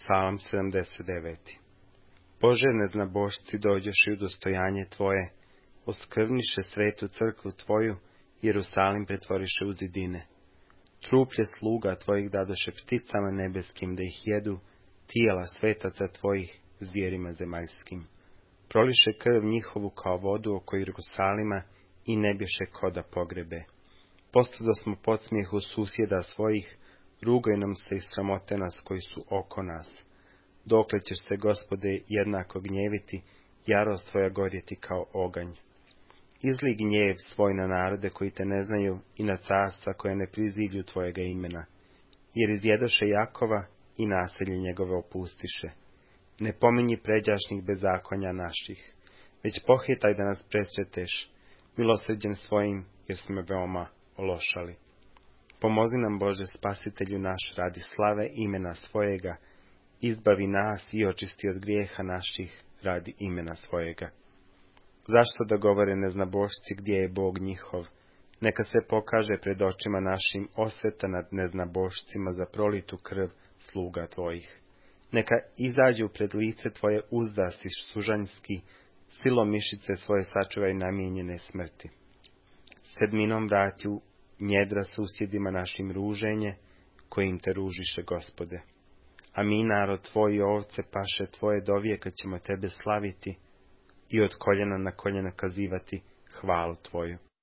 Psalam 79. Bože, neznabošci, dođoši u dostojanje Tvoje, oskrvniše svetu crkvu Tvoju, Jerusalim pretvoriše u zidine. Truplje sluga Tvojih dadoše pticama nebeskim da ih jedu, tijela svetaca Tvojih zvijerima zemaljskim. Proliše krv njihovu kao vodu oko Jerusalima i ne bješe ko da pogrebe. Postado smo podsmijehu susjeda svojih, rugaju nam se i sramote nas koji su oko nas. Dokle ćeš se, Gospode, jednako gnjeviti, jarost Tvoja gorjeti kao oganj. Izli gnjev svoj na narode koji te ne znaju i na carstva koje ne prizivlju Tvojega imena, jer izjedoše Jakova i naselje njegove opustiše. Ne pominji pređašnjih bezakonja naših, već pohitaj da nas presreteš, milosrđen svojim, jer smo veoma ološali. Pomozi nam, Bože, Spasitelju naš, radi slave imena svojega, izbavi nas i očisti od grijeha naših radi imena svojega. Zašto da govore neznabošci gdje je Bog njihov? Neka se pokaže pred očima našim osveta nad neznabošcima za prolitu krv sluga Tvojih. Neka izađu pred lice Tvoje uzdasi sužanjski, silom mišice svoje sačuvaj namijenjene smrti. Sedminom vrati u njedra susjedima našim ruženje, kojim te ružiše, Gospode. A mi, narod Tvoj i ovce paše Tvoje, dovijeka ćemo Tebe slaviti i od koljena na koljena kazivati hvalu Tvoju.